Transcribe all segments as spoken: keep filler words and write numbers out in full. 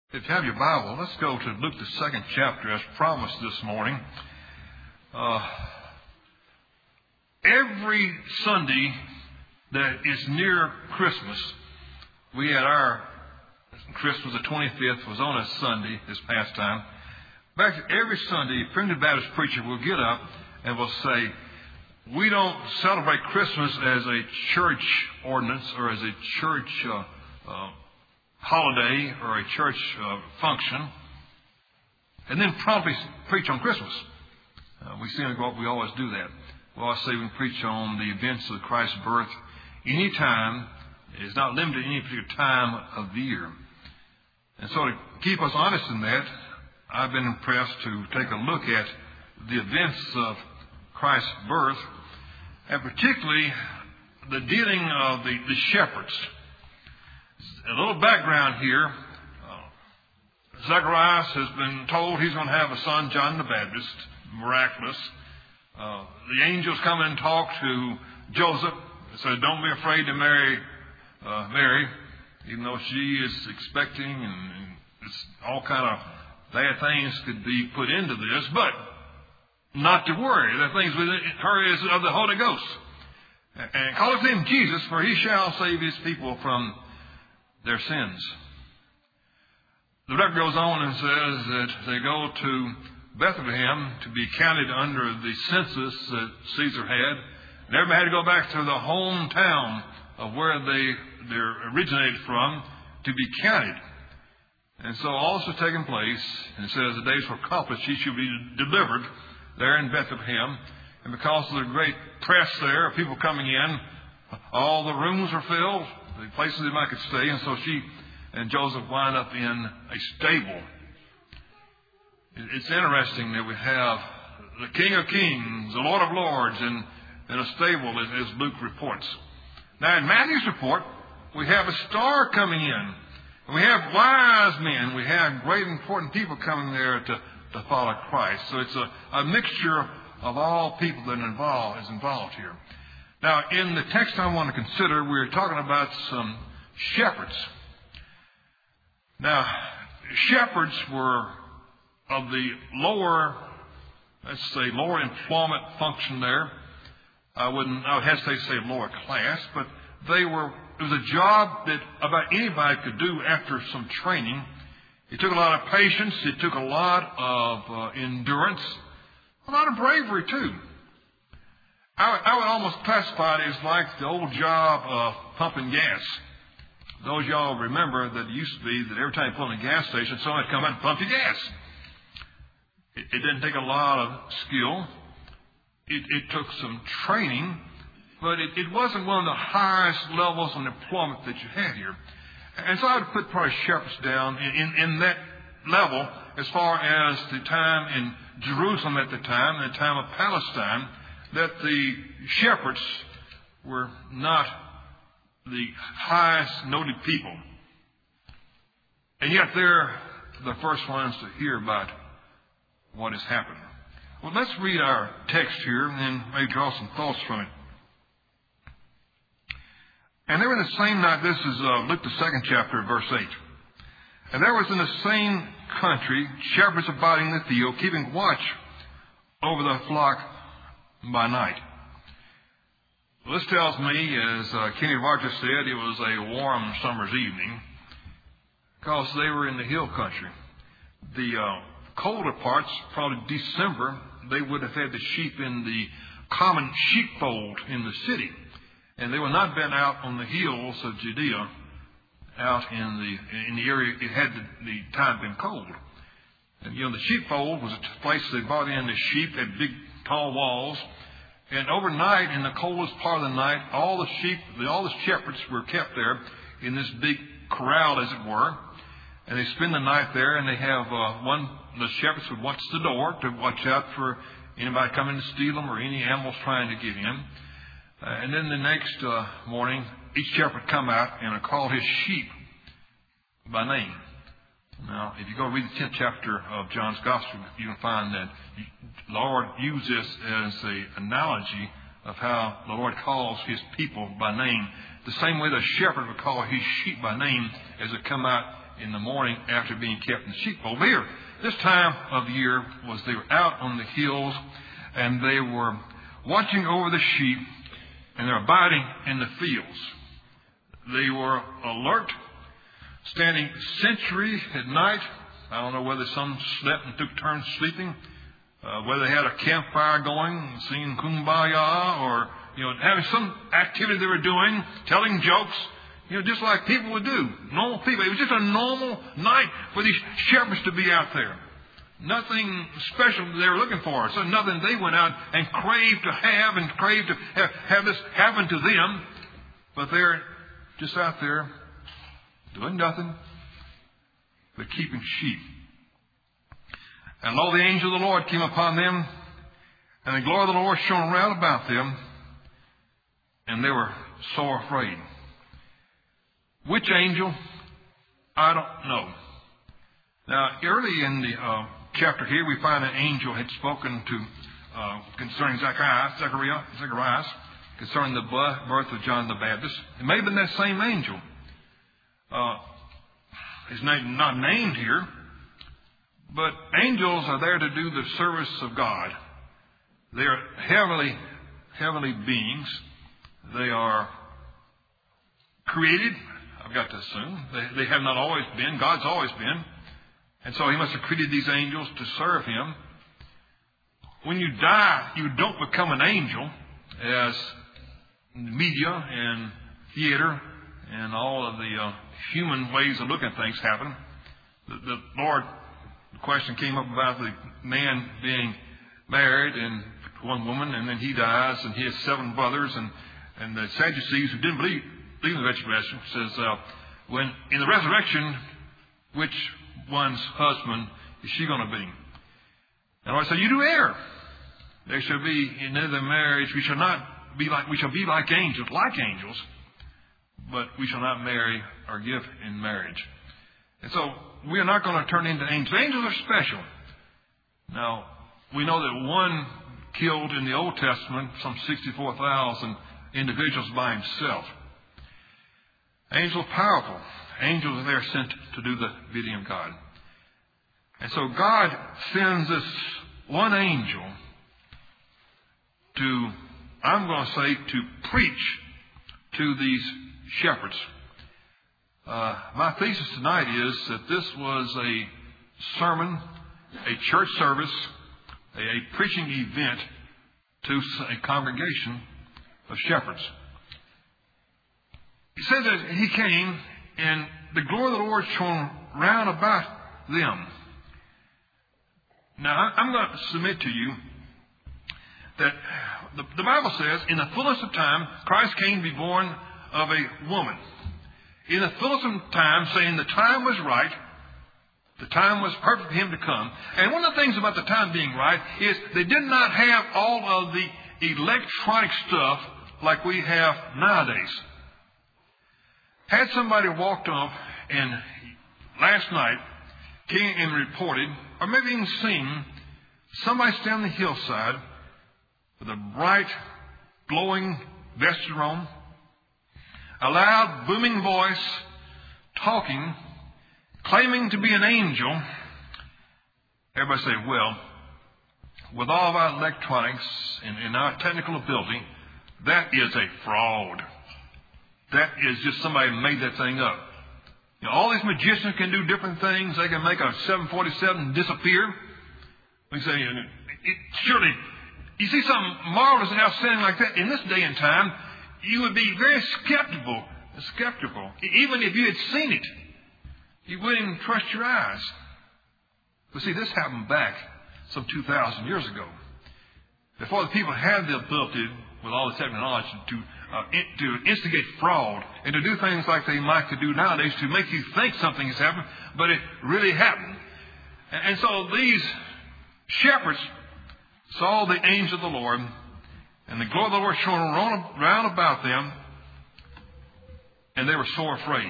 If you have your Bible, let's go to Luke the second chapter as promised this morning. Uh, every Sunday that is near Christmas, we had our Christmas, the twenty-fifth, was on a Sunday this past time. Back every Sunday, a primitive Baptist preacher will get up and will say, we don't celebrate Christmas as a church ordinance or as a church uh, uh, holiday or a church uh, function, and then promptly preach on Christmas. Uh, we seem to we always do that. We always say we preach on the events of Christ's birth any time. It's not limited to any particular time of the year. And so to keep us honest in that, I've been impressed to take a look at the events of Christ's birth, and particularly the dealing of the, the shepherds. A little background here. Uh, Zacharias has been told he's going to have a son, John the Baptist, miraculous. Uh, the angels come and talk to Joseph and say, don't be afraid to marry uh, Mary, even though she is expecting, and, and it's all kind of bad things could be put into this, but not to worry. The things with her is of the Holy Ghost. And call his name Jesus, for he shall save his people from their sins. The record goes on and says that they go to Bethlehem to be counted under the census that Caesar had. And everybody had to go back to the hometown of where they they originated from to be counted. And so all this was taking place, and it says the days were accomplished, he should be delivered there in Bethlehem. And because of the great press there, people coming in, all the rooms were filled, the places they might could stay, and so she and Joseph wind up in a stable. It's interesting that we have the King of Kings, the Lord of Lords, in, in a stable, as, as Luke reports. Now, in Matthew's report, we have a star coming in. And we have wise men. We have great important people coming there to, to follow Christ. So it's a, a mixture of all people that are involved, is involved here. Now, in the text I want to consider, we're talking about some shepherds. Now, shepherds were of the lower, let's say, lower employment function there. I wouldn't, I would hesitate to say lower class, but they were, it was a job that about anybody could do after some training. It took a lot of patience. It took a lot of uh, endurance, a lot of bravery too. I would, I would almost classify it as like the old job of pumping gas. Those of y'all remember that it used to be that every time you pull in a gas station, somebody would come out and pump your gas. It, it didn't take a lot of skill. It, it took some training, but it, it wasn't one of the highest levels of employment that you had here. And so I would put probably shepherds down in, in, in that level as far as the time in Jerusalem at the time, the time of Palestine, that the shepherds were not the highest noted people. And yet they're the first ones to hear about what has happened. Well, let's read our text here and then maybe draw some thoughts from it. And there in the same night, this is uh, Luke the second chapter, verse eight. And there was in the same country shepherds abiding in the field, keeping watch over the flock by night. Well, this tells me, as uh, Kenny Rogers said, it was a warm summer's evening because they were in the hill country. The uh, colder parts, probably December, they would have had the sheep in the common sheepfold in the city. And they would not have been out on the hills of Judea, out in the in the area it had the, the time been cold. And you know, the sheepfold was a place they brought in the sheep, had big tall walls. And overnight, in the coldest part of the night, all the sheep, all the shepherds were kept there in this big corral, as it were. And they spend the night there, and they have uh, one, the shepherds would watch the door to watch out for anybody coming to steal them or any animals trying to get in. Uh, and then the next uh, morning, each shepherd would come out and call his sheep by name. Now, if you go read the tenth chapter of John's Gospel, you can find that the Lord used this as an analogy of how the Lord calls his people by name. The same way the shepherd would call his sheep by name as they come out in the morning after being kept in the sheepfold. Here, this time of the year was they were out on the hills and they were watching over the sheep and they're abiding in the fields. They were alert, standing sentry at night. I don't know whether some slept and took turns sleeping, uh, whether they had a campfire going, singing Kumbaya, or, you know, having some activity they were doing, telling jokes, you know, just like people would do. Normal people. It was just a normal night for these shepherds to be out there. Nothing special they were looking for. So nothing they went out and craved to have and craved to have, have this happen to them. But they're just out there doing nothing but keeping sheep. And lo, the angel of the Lord came upon them, and the glory of the Lord shone round about them, and they were sore afraid. Which angel? I don't know. Now, early in the uh, chapter here, we find an angel had spoken to uh, concerning Zacharias, Zacharias, Zacharias, concerning the birth of John the Baptist. It may have been that same angel. Uh, his name not named here, but angels are there to do the service of God. They are heavenly, heavenly beings. They are created. I've got to assume. They, they have not always been. God's always been. And so He must have created these angels to serve Him. When you die, you don't become an angel, as media and theater and all of the uh, human ways of looking at things happen. The, the Lord, the question came up about the man being married and one woman, and then he dies, and he has seven brothers, and, and the Sadducees, who didn't believe Leave the resurrection, says, uh, when in the resurrection, which one's husband is she going to be? And I say, you do err. There shall be in the marriage, we shall not be like, we shall be like angels, like angels, but we shall not marry or give in marriage. And so we are not going to turn into angels. Angels are special. Now, we know that one killed in the Old Testament some sixty-four thousand individuals by himself. Angels are powerful. Angels are there sent to do the bidding of God. And so God sends this one angel to, I'm going to say, to preach to these shepherds. Uh, my thesis tonight is that this was a sermon, a church service, a, a preaching event to a congregation of shepherds. He said that he came, and the glory of the Lord shone round about them. Now, I'm going to submit to you that the, the Bible says, in the fullness of time, Christ came to be born of a woman. In the fullness of time, saying the time was right, the time was perfect for Him to come. And one of the things about the time being right is they did not have all of the electronic stuff like we have nowadays. Had somebody walked up and last night came and reported, or maybe even seen, somebody standing on the hillside with a bright, glowing vesture on, a loud, booming voice, talking, claiming to be an angel, everybody say, well, with all of our electronics and, and our technical ability, that is a fraud. That is just somebody made that thing up. You know, all these magicians can do different things. They can make a seven forty-seven disappear. We say, it, it, surely, you see something marvelous and outstanding like that in this day and time, you would be very skeptical, skeptical. Even if you had seen it, you wouldn't even trust your eyes. But see, this happened back some two thousand years ago. Before the people had the ability, with all the technology, to uh, in, to instigate fraud and to do things like they might could do nowadays to make you think something has happened, but it really happened. And, and so these shepherds saw the angel of the Lord, and the glory of the Lord shone around, around about them, and they were sore afraid.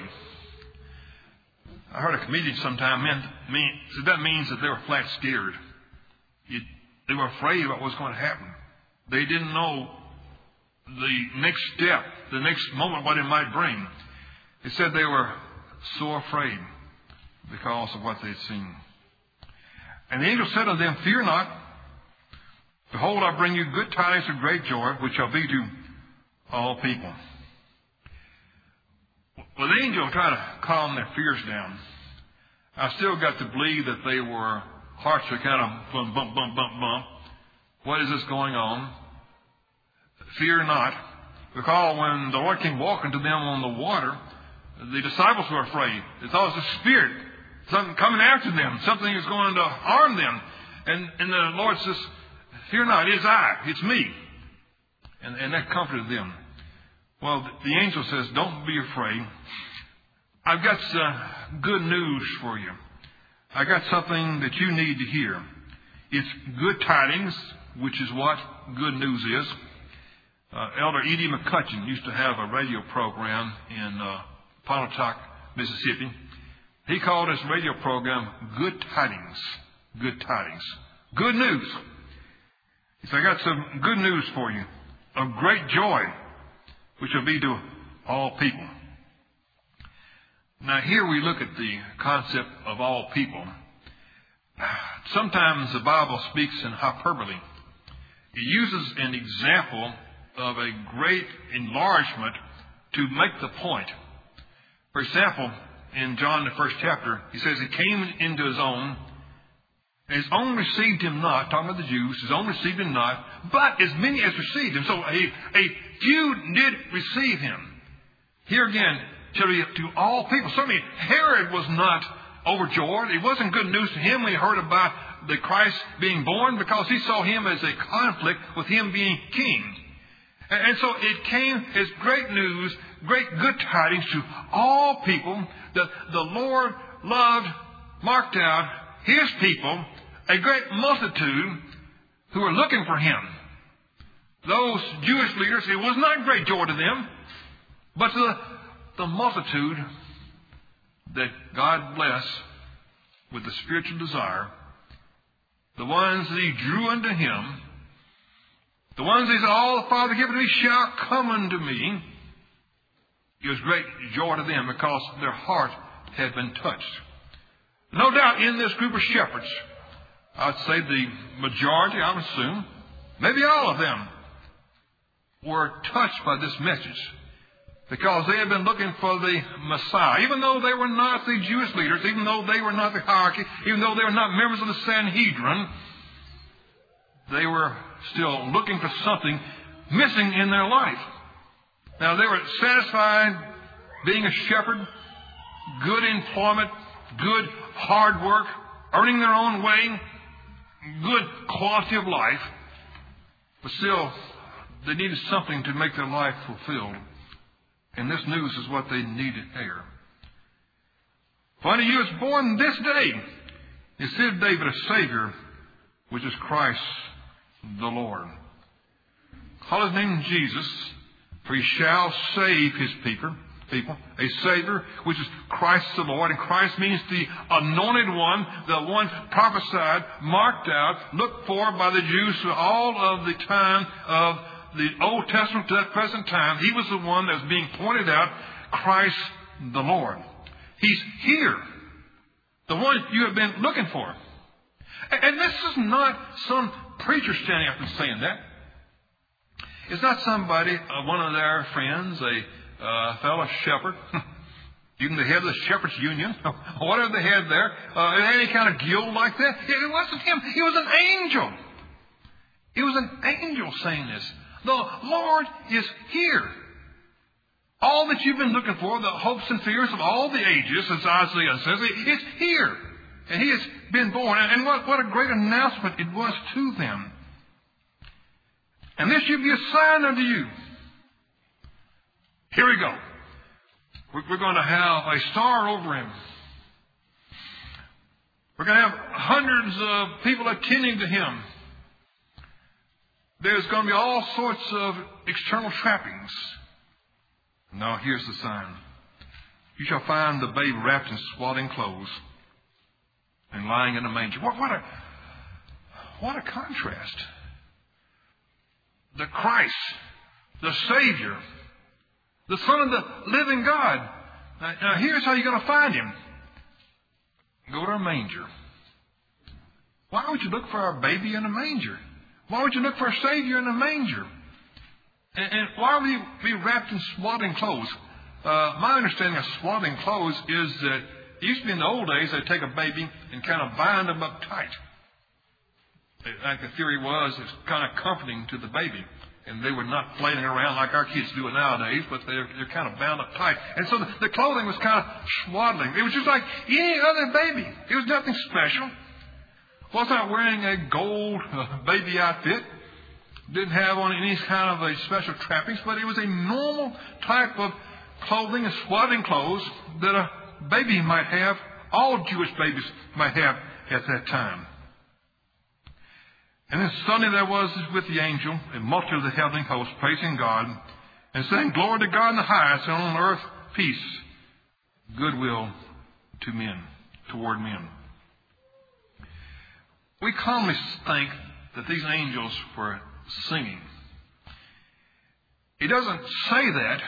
I heard a comedian sometime meant, mean, so that means that they were flat scared. It, they were afraid about what was going to happen. They didn't know the next step, the next moment, what it might bring. It said they were so afraid. because of what they'd seen. And the angel said unto them, Fear not. Behold, I bring you good tidings of great joy, which shall be to all people. Well, the angel tried to calm their fears down. I still got to believe that they were, hearts were kind of bump, bump, bump, bump, bump. What is this going on? Fear not. Recall when the Lord came walking to them on the water, the disciples were afraid. They thought it was a spirit, something coming after them, something is going to harm them. And, and the Lord says, Fear not, it is I, it's me. And, and that comforted them. Well, the angel says, Don't be afraid. I've got uh, good news for you. I got something that you need to hear. It's good tidings, which is what good news is. Uh, Elder E D McCutcheon used to have a radio program in uh, Pontotoc, Mississippi. He called his radio program Good Tidings. Good Tidings. Good news. He said, I got some good news for you. Of great joy, which will be to all people. Now here we look at the concept of all people. Sometimes the Bible speaks in hyperbole. It uses an example of a great enlargement to make the point. For example, in John the first chapter, he says, He came into His own, and His own received Him not, talking about the Jews, His own received Him not, but as many as received Him. So a, a few did receive Him. Here again, shall be to all people. Certainly Herod was not overjoyed. It wasn't good news to him when he heard about the Christ being born, because he saw Him as a conflict with Him being king. And so it came as great news, great good tidings to all people that the Lord loved, marked out His people, a great multitude who were looking for Him. Those Jewish leaders, it was not great joy to them, but to the, the multitude that God blessed with the spiritual desire, the ones that He drew unto Him, the ones that said, All the Father giveth me shall come unto me. It was great joy to them because their heart had been touched. No doubt in this group of shepherds, I'd say the majority, I would assume, maybe all of them, were touched by this message because they had been looking for the Messiah. Even though they were not the Jewish leaders, even though they were not the hierarchy, even though they were not members of the Sanhedrin, they were still looking for something missing in their life. Now, they were satisfied being a shepherd, good employment, good hard work, earning their own way, good quality of life. But still, they needed something to make their life fulfilled. And this news is what they needed here. For unto you is born this day is said David a Savior, which is Christ the Lord. Call His name Jesus, for He shall save His people. People, a Savior, which is Christ the Lord. And Christ means the anointed one, the one prophesied, marked out, looked for by the Jews for all of the time of the Old Testament to that present time. He was the one that was being pointed out, Christ the Lord. He's here, the one you have been looking for. And this is not some preacher standing up and saying that. It's not somebody, uh, one of their friends, a uh, fellow shepherd, even the head of the Shepherds Union, whatever they had there, uh, any kind of guild like that. It wasn't him. It was an angel. It was an angel saying this. The Lord is here. All that you've been looking for, the hopes and fears of all the ages, as Isaiah says, it's here. And He has been born. And what, what a great announcement it was to them. And this shall be a sign unto you. Here we go. We're going to have a star over Him. We're going to have hundreds of people attending to Him. There's going to be all sorts of external trappings. Now, here's the sign. You shall find the babe wrapped in swaddling clothes and lying in a manger. What, what a what a contrast. The Christ, the Savior, the Son of the living God. Now, now here's how you're going to find Him. go to a manger. Why would you look for a baby in a manger? Why would you look for a Savior in a manger? And, and why would he be wrapped in swaddling clothes? Uh, my understanding of swaddling clothes is that it used to be in the old days they'd take a baby and kind of bind them up tight. Like the theory was, it's kind of comforting to the baby. And they were not flailing around like our kids do it nowadays, but they're, they're kind of bound up tight. And so the, the clothing was kind of swaddling. It was just like any other baby. It was nothing special. Was not wearing a gold uh, baby outfit. Didn't have on any kind of a special trappings, but it was a normal type of clothing and swaddling clothes that a baby might have, all Jewish babies might have at that time. And then suddenly there was with the angel a multitude of the heavenly hosts praising God and saying, "Glory to God in the highest, and on earth peace, goodwill to men, toward men." We commonly think that these angels were singing. It doesn't say that.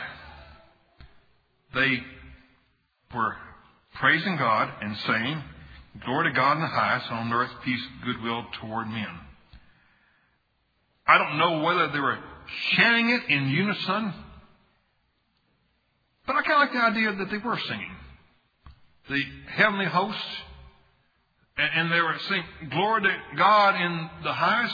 They were praising God and saying, "Glory to God in the highest, and on earth peace, goodwill toward men." I don't know whether they were chanting it in unison, but I kind of like the idea that they were singing. The heavenly hosts, and they were saying, "Glory to God in the highest."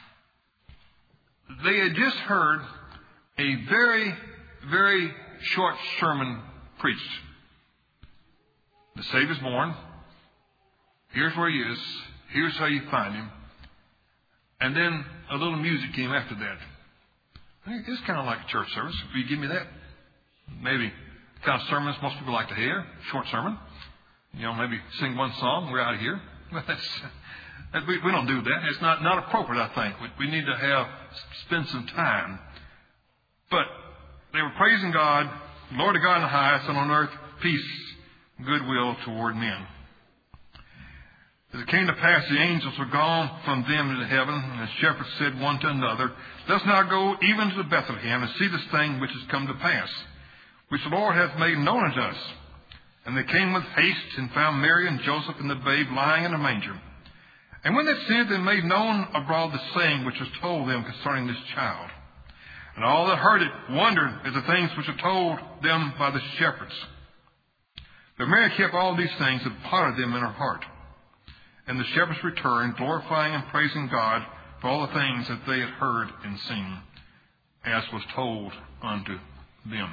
They had just heard a very, very short sermon preached. The Savior's born. Here's where he is. Here's how you find him. And then a little music came after that. It's kind of like a church service. Will you give me that? Maybe the kind of sermons most people like to hear. Short sermon. You know, maybe sing one song. We're out of here. Well, that's, that, we, we don't do that. It's not, not appropriate, I think. We, we need to have spend some time. But they were praising God, "Lord to God in the highest, and on earth peace, goodwill toward men." As it came to pass, the angels were gone from them into heaven, and the shepherds said one to another, "Let us now go even to Bethlehem, and see this thing which has come to pass, which the Lord hath made known unto us." And they came with haste, and found Mary and Joseph and the babe lying in a manger. And when they sent and made known abroad the saying which was told them concerning this child. And all that heard it wondered at the things which were told them by the shepherds. But Mary kept all these things and pondered them in her heart. And the shepherds returned, glorifying and praising God for all the things that they had heard and seen, as was told unto them.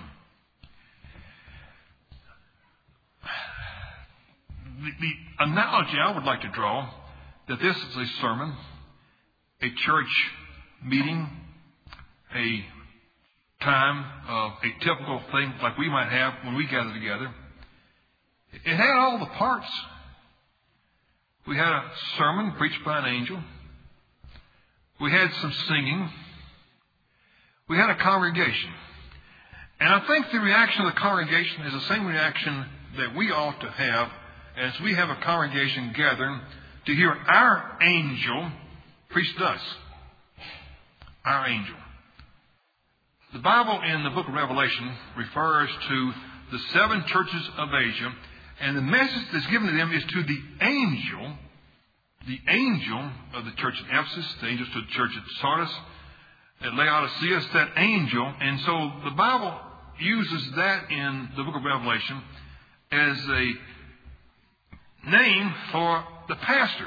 The, the analogy I would like to draw, that this is a sermon, a church meeting, a time of a typical thing like we might have when we gather together. It had all the parts. We had a sermon preached by an angel. We had some singing. We had a congregation. And I think the reaction of the congregation is the same reaction that we ought to have as we have a congregation gathering to hear our angel preach to us. Our angel. The Bible in the book of Revelation refers to the seven churches of Asia, and the message that's given to them is to the angel, the angel of the church at Ephesus, the angel to the church at Sardis, at Laodicea, it's that angel. And so the Bible uses that in the book of Revelation as a name for the pastor.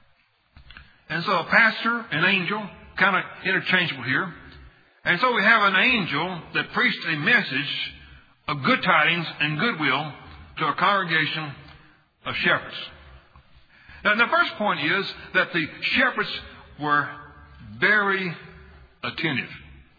And so a pastor, an angel, kind of interchangeable here. And so we have an angel that preached a message of good tidings and goodwill to a congregation of shepherds. Now, the first point is that the shepherds were very attentive.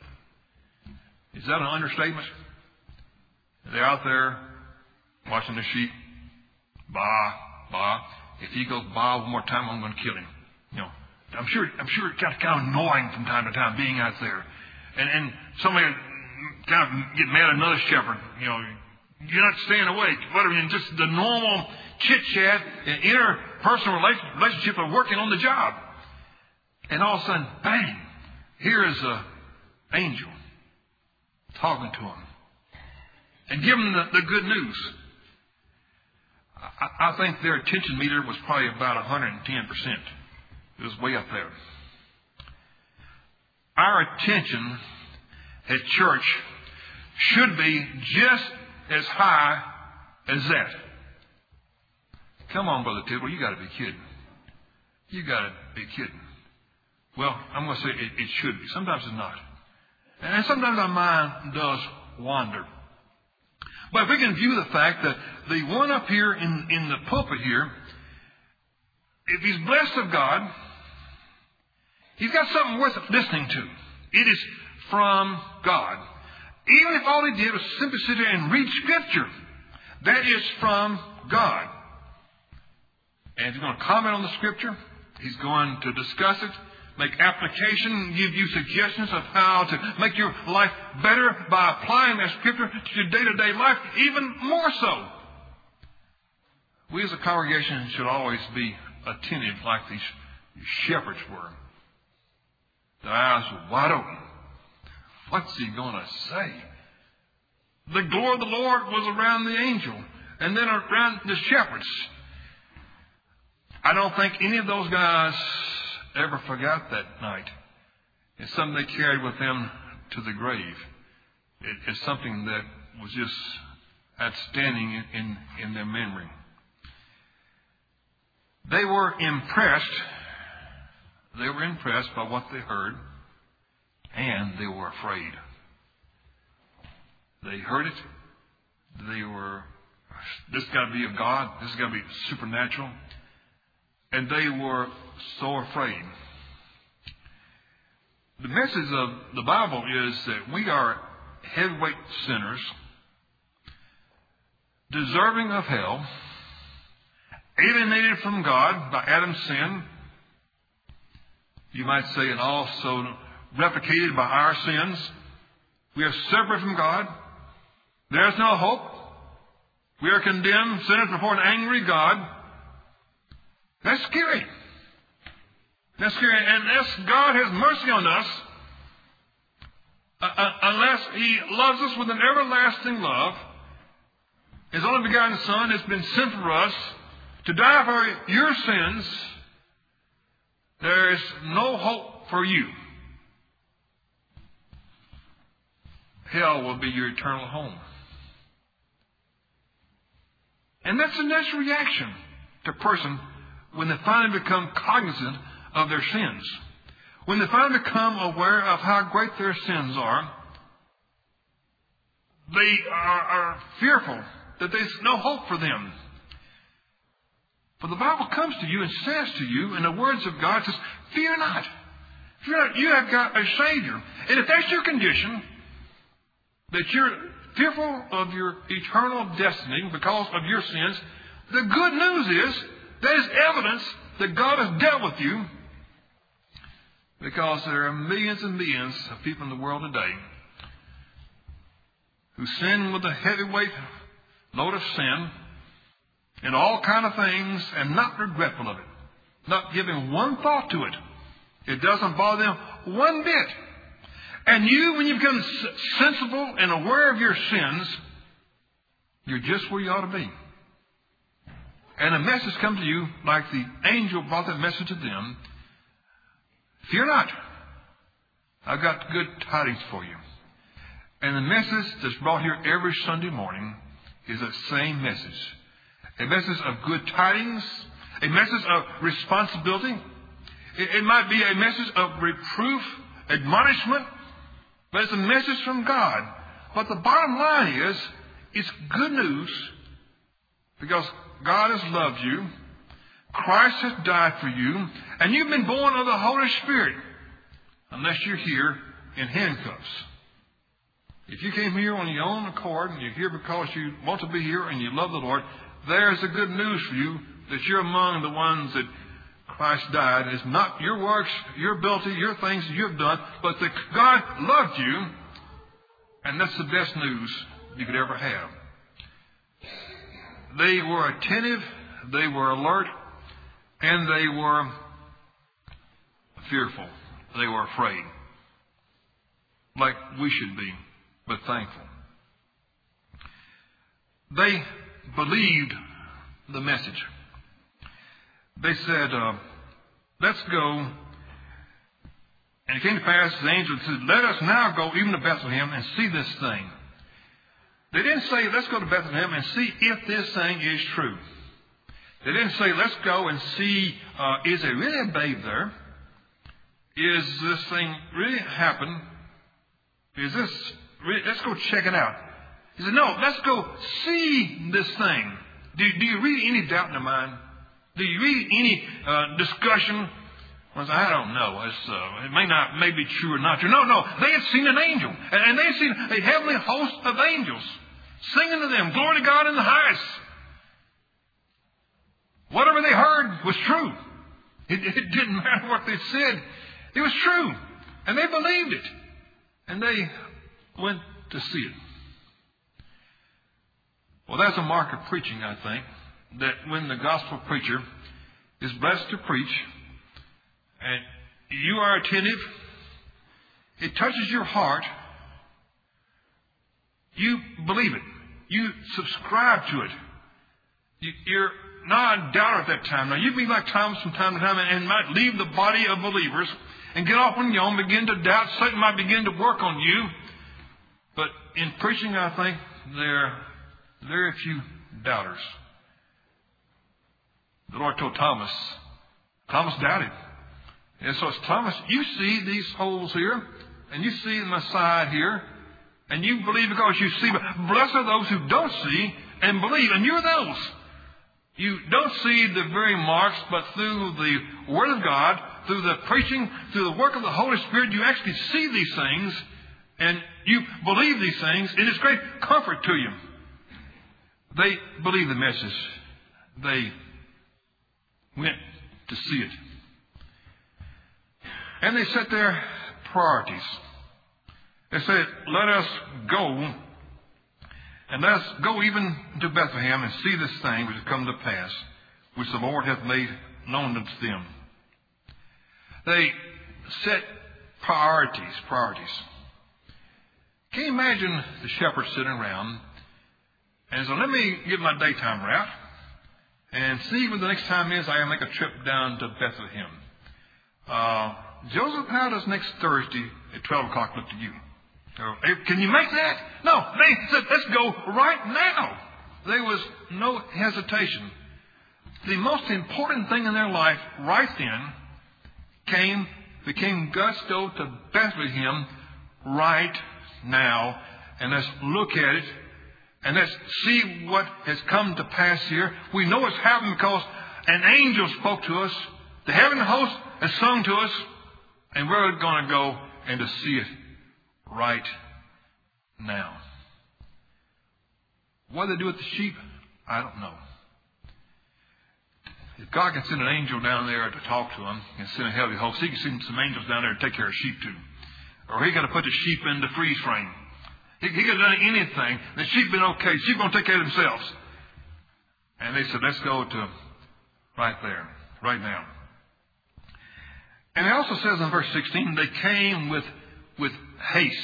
Is that an understatement? They're out there watching the sheep. Bah, bah. If he goes bah one more time, I'm going to kill him. You know, I'm sure. I'm sure it got kind of annoying from time to time being out there, and and somebody kind of get mad at another shepherd. You know, you're not staying awake. Whatever. And just the normal chit chat and interpersonal relationship of working on the job, and all of a sudden, bang! Here is an angel talking to him and giving them the, the good news. I, I think their attention meter was probably about one hundred ten percent. It was way up there. Our attention at church should be just as high as that. Come on, Brother Tidwell, you got to be kidding. You got to be kidding. Well, I'm going to say it, it should be. Sometimes it's not. And sometimes our mind does wander. But if we can view the fact that the one up here in, in the pulpit here, if he's blessed of God, he's got something worth listening to. It is from God. Even if all he did was simply sit there and read Scripture, that is from God. And if he's going to comment on the Scripture, he's going to discuss it, make application, give you suggestions of how to make your life better by applying that Scripture to your day-to-day life, even more so. We as a congregation should always be attentive like these shepherds were. Their eyes were wide open. What's he going to say? The glory of the Lord was around the angel and then around the shepherds. I don't think any of those guys ever forgot that night. It's something they carried with them to the grave. It, it's something that was just outstanding in, in, in their memory. They were impressed. They were impressed by what they heard, and they were afraid. They heard it. They were, this has got to be of God. This has got to be supernatural. And they were so afraid. The message of the Bible is that we are heavyweight sinners, deserving of hell, alienated from God by Adam's sin. You might say, and also replicated by our sins. We are separate from God. There's no hope. We are condemned sinners before an angry God. That's scary. That's scary. And unless God has mercy on us, uh, unless He loves us with an everlasting love, His only begotten Son has been sent for us to die for your sins, there is no hope for you. Hell will be your eternal home. And that's the natural reaction to a person when they finally become cognizant of their sins. When they finally become aware of how great their sins are, they are, are fearful that there's no hope for them. But the Bible comes to you and says to you in the words of God, says, fear not. Fear not. You have got a Savior. And if that's your condition, that you're fearful of your eternal destiny because of your sins, the good news is that is evidence that God has dealt with you, because there are millions and millions of people in the world today who sin with a heavyweight load of sin and all kind of things and not regretful of it, not giving one thought to it. It doesn't bother them one bit. And you, when you become sensible and aware of your sins, you're just where you ought to be. And a message comes to you like the angel brought that message to them. Fear not. I've got good tidings for you. And the message that's brought here every Sunday morning is that same message. A message of good tidings, a message of responsibility. It, it might be a message of reproof, admonishment, but it's a message from God. But the bottom line is, it's good news because God has loved you. Christ has died for you. And you've been born of the Holy Spirit. Unless you're here in handcuffs. If you came here on your own accord and you're here because you want to be here and you love the Lord, there's the good news for you that you're among the ones that Christ died. It's not your works, your ability, your things that you've done, but that God loved you. And that's the best news you could ever have. They were attentive, they were alert, and they were fearful. They were afraid. Like we should be, but thankful. They believed the message. They said, uh, let's go. And it came to pass, the angel said, let us now go even to Bethlehem and see this thing. They didn't say, let's go to Bethlehem and see if this thing is true. They didn't say, let's go and see, uh, is there really a babe there? Is this thing really happen? Is this, really, let's go check it out. He said, no, let's go see this thing. Do, do you read any doubt in their mind? Do you read any uh, discussion? Well, I don't know. It's, uh, it may not, may be true or not true. No, no. They had seen an angel. And, and they had seen a heavenly host of angels singing to them, glory to God in the highest. Whatever they heard was true. It, it didn't matter what they said. It was true. And they believed it. And they went to see it. Well, that's a mark of preaching, I think, that when the gospel preacher is blessed to preach and you are attentive, it touches your heart, you believe it, you subscribe to it. You, you're not a doubter at that time. Now, you be like Thomas from time to time and, and might leave the body of believers and get off on your own, begin to doubt. Satan might begin to work on you. But in preaching, I think there are very few doubters. The Lord told Thomas, Thomas doubted. And so it's Thomas, you see these holes here, and you see my side here, and you believe because you see. But blessed are those who don't see and believe, and you're those. You don't see the very marks, but through the Word of God, through the preaching, through the work of the Holy Spirit, you actually see these things, and you believe these things, and it's great comfort to you. They believed the message. They went to see it. And they set their priorities. They said, let us go, and let us go even to Bethlehem and see this thing which has come to pass, which the Lord hath made known unto them. They set priorities, priorities. Can you imagine the shepherds sitting around and so let me get my daytime route and see when the next time is I make a trip down to Bethlehem. Uh, Joseph, how does next Thursday at twelve o'clock look to you? Uh, can you make that? No, they said, let's go right now. There was no hesitation. The most important thing in their life right then came, became let's go to Bethlehem right now and let's look at it. And let's see what has come to pass here. We know it's happened because an angel spoke to us. The heavenly host has sung to us. And we're going to go and to see it right now. What do they do with the sheep? I don't know. If God can send an angel down there to talk to them and send a heavenly host, He can send some angels down there to take care of sheep too. Or He can put the sheep in the freeze frame. He, he could have done anything. The sheep been okay. Sheep going to take care of themselves. And they said, let's go to right there, right now. And it also says in verse sixteen, they came with, with haste.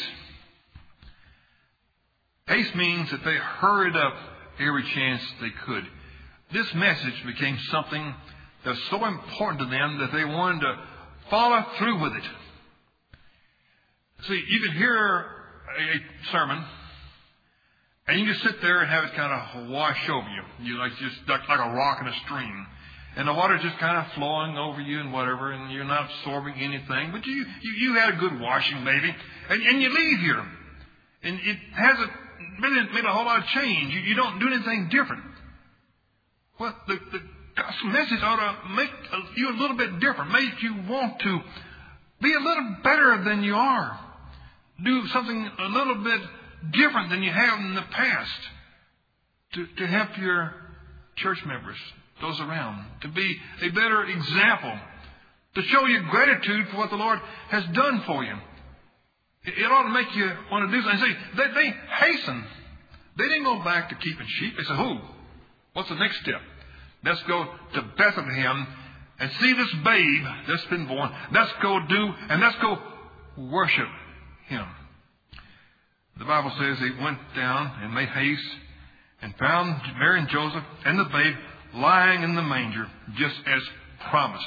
Haste means that they hurried up every chance they could. This message became something that was so important to them that they wanted to follow through with it. See, you can hear a sermon, and you just sit there and have it kind of wash over you. You like just like, like a rock in a stream, and the water's just kind of flowing over you and whatever, and you're not absorbing anything. But you you, you had a good washing, maybe, and, and you leave here, and it hasn't really made a whole lot of change. You, you don't do anything different. Well, the, the gospel message ought to make you a little bit different, make you want to be a little better than you are. Do something a little bit different than you have in the past to, to help your church members, those around, to be a better example, to show you gratitude for what the Lord has done for you. It, it ought to make you want to do something. See, they, they hasten. They didn't go back to keeping sheep. They said, who? What's the next step? Let's go to Bethlehem and see this babe that's been born. Let's go do and let's go worship Him. The Bible says they went down and made haste and found Mary and Joseph and the babe lying in the manger, just as promised.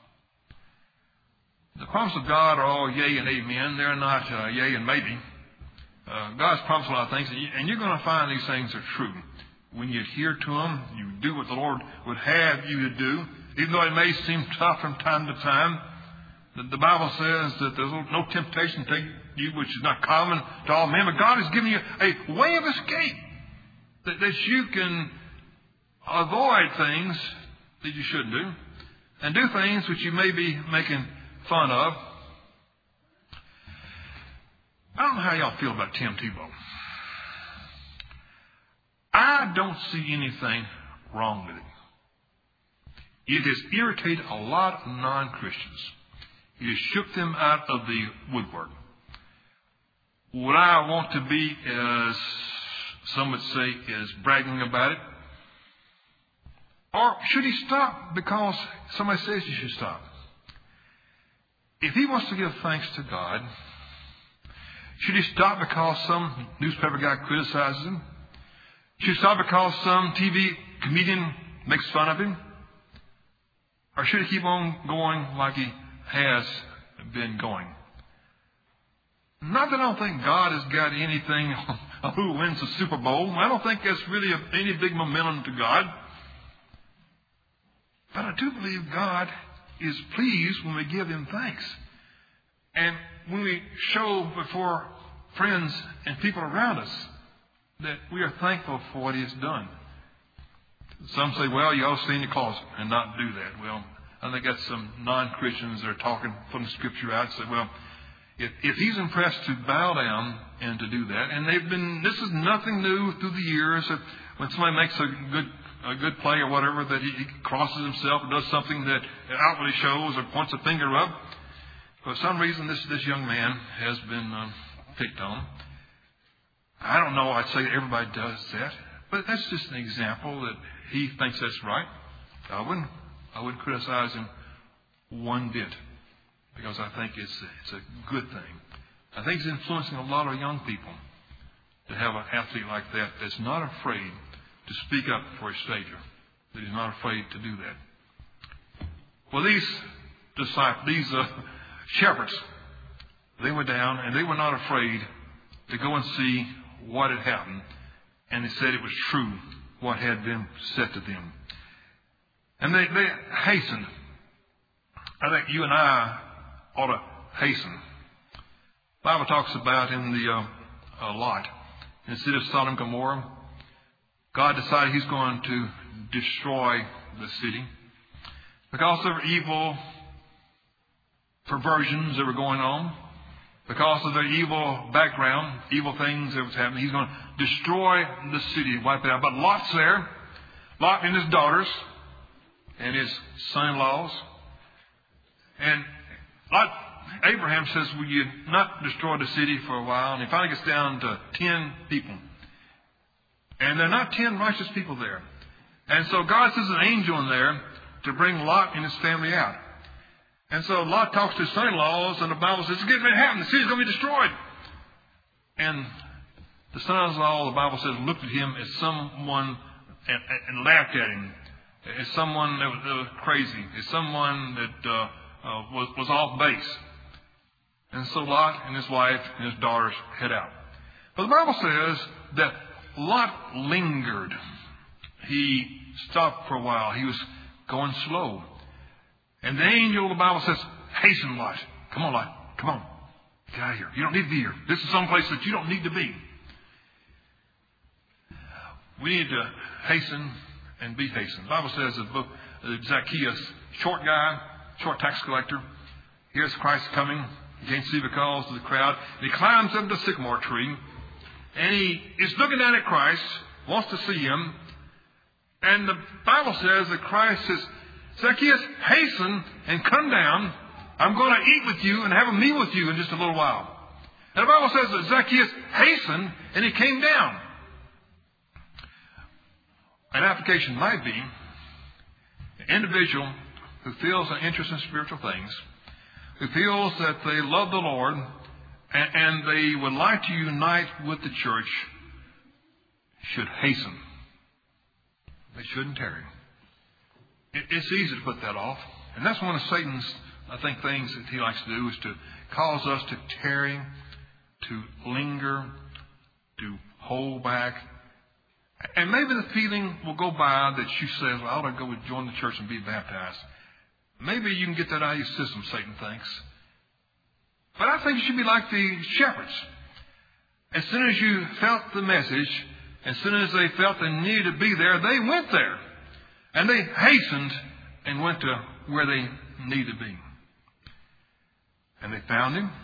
The promises of God are all yea and amen. They're not uh, yea and maybe. Uh, God's promised a lot of things, and you're going to find these things are true. When you adhere to them, you do what the Lord would have you to do, even though it may seem tough from time to time. The, the Bible says that there's no temptation to take you which is not common to all men, but God has given you a way of escape that, that you can avoid things that you shouldn't do and do things which you may be making fun of. I don't know how y'all feel about Tim Tebow. I don't see anything wrong with it. It has irritated a lot of non-Christians. It has shook them out of the woodwork. Would I want to be, as some would say, is bragging about it? Or should he stop because somebody says you should stop? If he wants to give thanks to God, should he stop because some newspaper guy criticizes him? Should he stop because some T V comedian makes fun of him? Or should he keep on going like he has been going? Not that I don't think God has got anything on who wins the Super Bowl. I don't think that's really any big momentum to God. But I do believe God is pleased when we give Him thanks. And when we show before friends and people around us that we are thankful for what He has done. Some say, well, you ought to stay in the closet and not do that. Well, I think that's some non-Christians that are talking from the Scripture out and say, well, if, if He's impressed to bow down and to do that, and they've been, this is nothing new through the years. That when somebody makes a good a good play or whatever, that he, he crosses himself and does something that outwardly shows or points a finger up. For some reason, this this young man has been uh, picked on. I don't know. I'd say everybody does that, but that's just an example that he thinks that's right. I wouldn't I wouldn't criticize him one bit because I think it's it's a good thing. I think it's influencing a lot of young people to have an athlete like that that's not afraid to speak up for his Savior, that he's not afraid to do that. Well, these disciples, these uh, shepherds, they went down and they were not afraid to go and see what had happened, and they said it was true what had been said to them. And they, they hastened. I think you and I ought to hasten. The Bible talks about in the uh, uh, Lot, in the city of Sodom and Gomorrah, God decided He's going to destroy the city because of evil perversions that were going on, because of their evil background, evil things that was happening. He's going to destroy the city, wipe it out. But Lot's there, Lot and his daughters and his son-in-laws. And Lot, Abraham says, will you not destroy the city for a while? And he finally gets down to ten people. And there are not ten righteous people there. And so God sends an angel in there to bring Lot and his family out. And so Lot talks to his son-in-laws, and the Bible says, it's getting ready to happen. The city's going to be destroyed. And the son-in-law, the Bible says, looked at him as someone and, and laughed at him, as someone that was, that was crazy, as someone that uh, uh, was, was off base. And so Lot and his wife and his daughters head out. But the Bible says that Lot lingered. He stopped for a while. He was going slow. And the angel of the Bible says, hasten, Lot. Come on, Lot. Come on. Get out of here. You don't need to be here. This is someplace that you don't need to be. We need to hasten and be hastened. The Bible says that book Zacchaeus, short guy, short tax collector, here's Christ coming. He can't see because of the crowd. And he climbs up the sycamore tree. And he is looking down at Christ, wants to see Him. And the Bible says that Christ says, Zacchaeus, hasten and come down. I'm going to eat with you and have a meal with you in just a little while. And the Bible says that Zacchaeus hastened and he came down. An application might be an individual who feels an interest in spiritual things, who feels that they love the Lord and, and they would like to unite with the church, should hasten. They shouldn't tarry. it, it's easy to put that off. And that's one of Satan's, I think, things that he likes to do is to cause us to tarry, to linger, to hold back. And maybe the feeling will go by that you say, well, I ought to go join the church and be baptized. Maybe you can get that out of your system, Satan thinks. But I think you should be like the shepherds. As soon as you felt the message, as soon as they felt they needed to be there, they went there. And they hastened and went to where they needed to be. And they found him.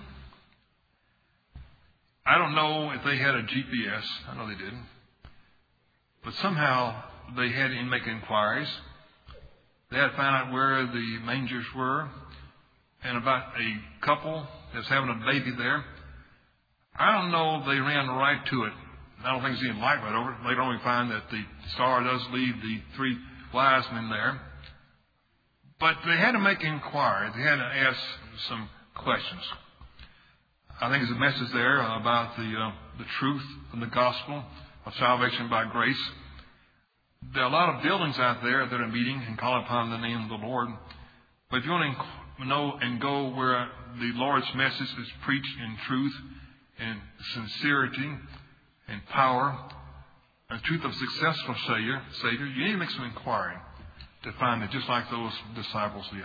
I don't know if they had a G P S. I know they didn't. But somehow they had him make inquiries. They had to find out where the mangers were. And about a couple that was having a baby there. I don't know if they ran right to it. I don't think there's any light right over it. Later on we find that the star does lead the three wise men there. But they had to make inquiry. They had to ask some questions. I think there's a message there about the uh, the truth of the gospel of salvation by grace. There are a lot of buildings out there that are meeting and calling upon the name of the Lord. But if you want to know and go where the Lord's message is preached in truth and sincerity and power, and the truth of a successful Savior, Savior, you need to make some inquiry to find it, just like those disciples did.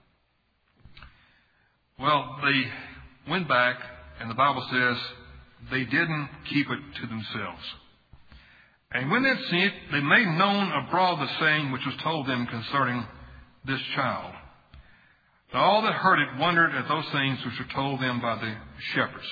Well, they went back, and the Bible says they didn't keep it to themselves. And when they had seen it, they made known abroad the saying which was told them concerning this child. Now all that heard it wondered at those things which were told them by the shepherds.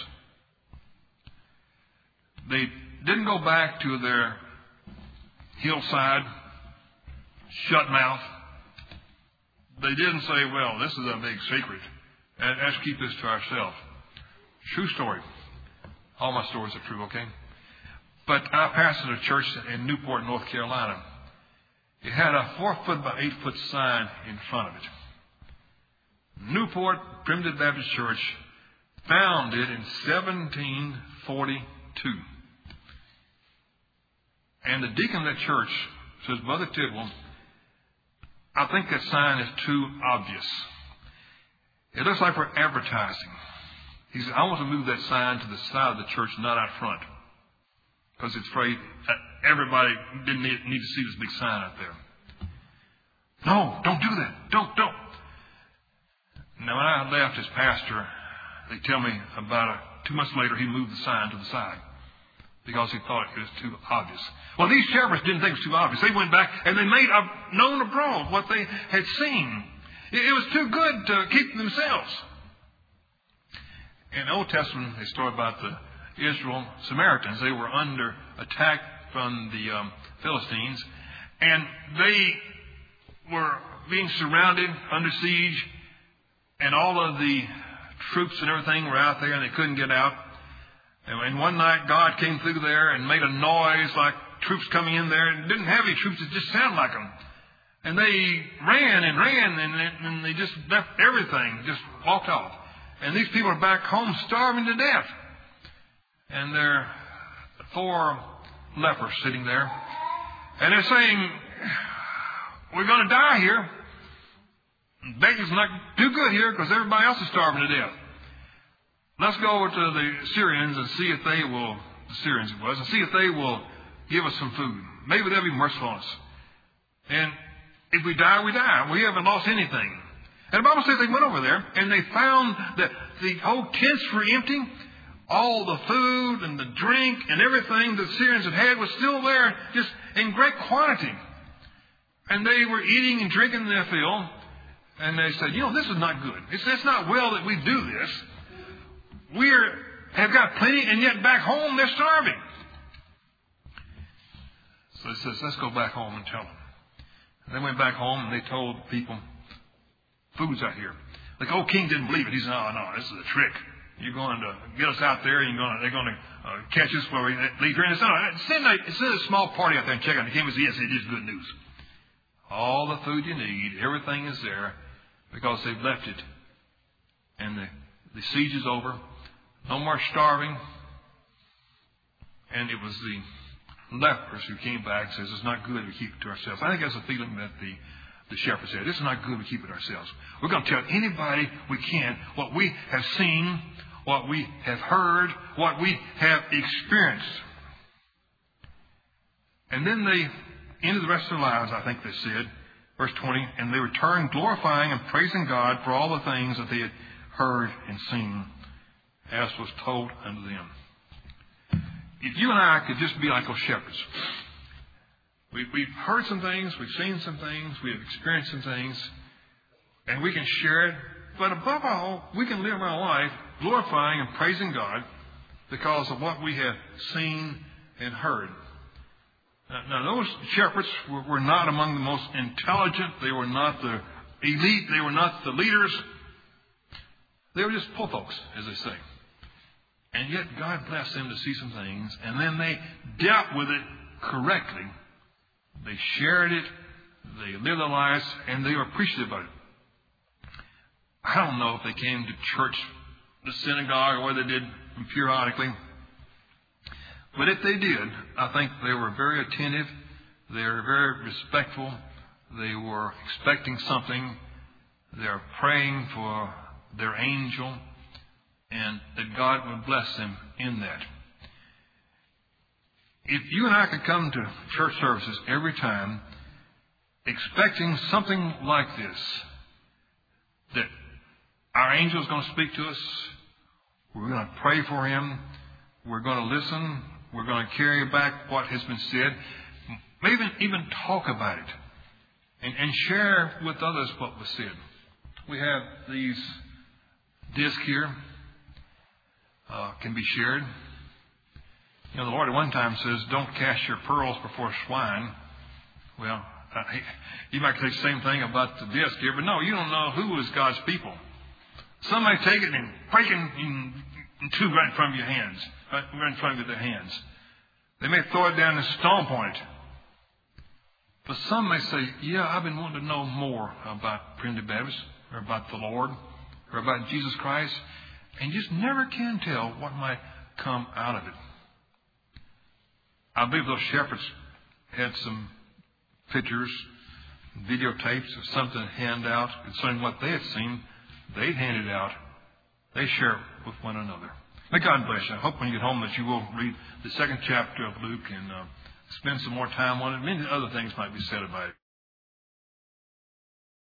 They didn't go back to their hillside, shut mouth. They didn't say, well, this is a big secret. Let's keep this to ourselves. True story. All my stories are true, okay? But I pastored a church in Newport, North Carolina. It had a four foot by eight foot sign in front of it. Newport Primitive Baptist Church, founded in seventeen forty-two. And the deacon of that church says, Brother Tidwell, I think that sign is too obvious. It looks like we're advertising. He said, I want to move that sign to the side of the church, not out front. Because it's afraid that everybody didn't need, need to see this big sign out there. No, don't do that. Don't, don't. Now, when I left as pastor, they tell me about a, two months later, he moved the sign to the side because he thought it was too obvious. Well, these shepherds didn't think it was too obvious. They went back and they made a, known abroad what they had seen. It, it was too good to keep to themselves. In the Old Testament, they story about the Israel Samaritans. They were under attack from the um, Philistines, and they were being surrounded, under siege, and all of the troops and everything were out there, and they couldn't get out. And one night, God came through there and made a noise like troops coming in there. And didn't have any troops; it just sounded like them. And they ran and ran, and, and they just left everything, just walked off. And these people are back home starving to death. And there are four lepers sitting there. And they're saying, we're going to die here. Bacon's not too good here because everybody else is starving to death. Let's go over to the Syrians and see if they will, the Syrians it was, and see if they will give us some food. Maybe they'll be merciful on us. And if we die, we die. We haven't lost anything. And the Bible says they went over there and they found that the whole tents were empty. All the food and the drink and everything the Syrians had had was still there, just in great quantity. And they were eating and drinking their fill. And they said, you know, this is not good. It's, it's not well that we do this. We have got plenty, and yet back home they're starving. So he says, let's go back home and tell them. And they went back home and they told people, food's out here. The old king didn't believe it. He said, no, no, this is a trick. You're going to get us out there, and you're going to, they're going to uh, catch us where we leave here. And said, no, send a, send a small party out there and check out. The king said, yes, it is good news. All the food you need, everything is there because they've left it. And the, the siege is over. No more starving. And it was the lepers who came back and says, it's not good to keep it to ourselves. I think that's a feeling that the, the shepherd said, this is not good, we keep it ourselves. We're going to tell anybody we can what we have seen, what we have heard, what we have experienced. And then they ended the rest of their lives, I think they said, verse twenty, and they returned glorifying and praising God for all the things that they had heard and seen, as was told unto them. If you and I could just be like those shepherds. We, we've heard some things, we've seen some things, we have experienced some things, and we can share it. But above all, we can live our life glorifying and praising God because of what we have seen and heard. Now, now those shepherds were, were not among the most intelligent. They were not the elite. They were not the leaders. They were just poor folks, as they say. And yet God blessed them to see some things, and then they dealt with it correctly. They shared it, they lived their lives, and they were appreciative of it. I don't know if they came to church, the synagogue, or whether they did periodically. But if they did, I think they were very attentive, they were very respectful, they were expecting something, they were praying for their angel, and that God would bless them in that. If you and I could come to church services every time expecting something like this, that our angel is going to speak to us, we're going to pray for him, we're going to listen, we're going to carry back what has been said, maybe even talk about it and, and share with others what was said. We have these discs here, uh, can be shared. You know, the Lord at one time says, don't cast your pearls before swine. Well, uh, you might say the same thing about the disc here, but no, you don't know who is God's people. Some may take it and break it in, in two right in front of your hands, right in front of their hands. They may throw it down and stomp on it. But some may say, yeah, I've been wanting to know more about Primitive Baptist, or about the Lord, or about Jesus Christ, and you just never can tell what might come out of it. I believe those shepherds had some pictures, videotapes of something to hand out concerning what they had seen. They'd hand it out. They share it with one another. May God bless you. I hope when you get home that you will read the second chapter of Luke and uh, spend some more time on it. Many other things might be said about it.